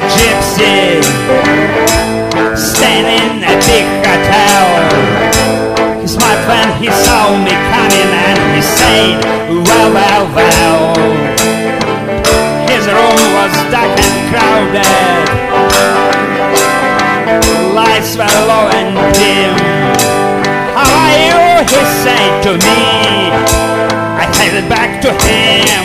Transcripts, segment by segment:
a gypsy staying in a big hotel. He smiled when he saw me coming and he said, well, well, well. His room was dark and crowded, lights were low and dim. How are you? He said to me. I headed back to him.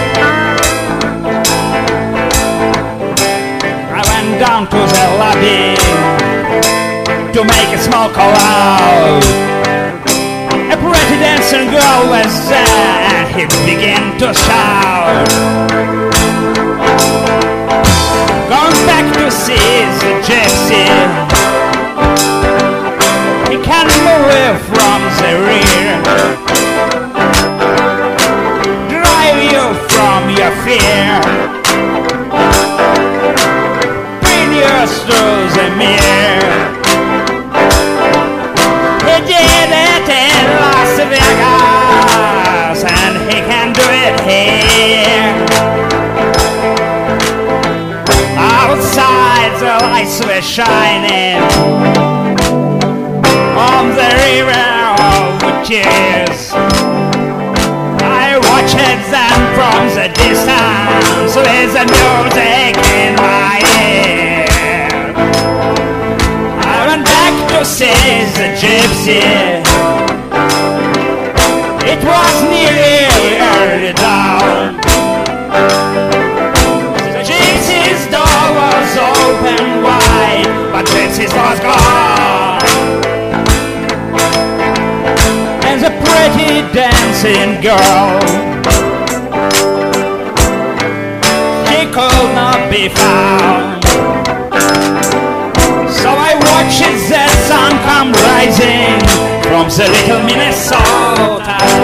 I went down to the lobby to make a small call out. A pretty dancing girl was there and he began to shout. Going back to see the gypsy. He can't move from the rear, drive you from your fear, bring you through the mirror. He did it in Las Vegas and he can do it here. Outside the lights were shining on the river of tears. I watched them from the distance with the music in my ear. I went back to see the gypsy. It was nearly early dawn. The gypsy's door was open wide, but gypsy's was gone. And the pretty dancing girl, she could not be found. So I watched the sun come rising from the little Minnesota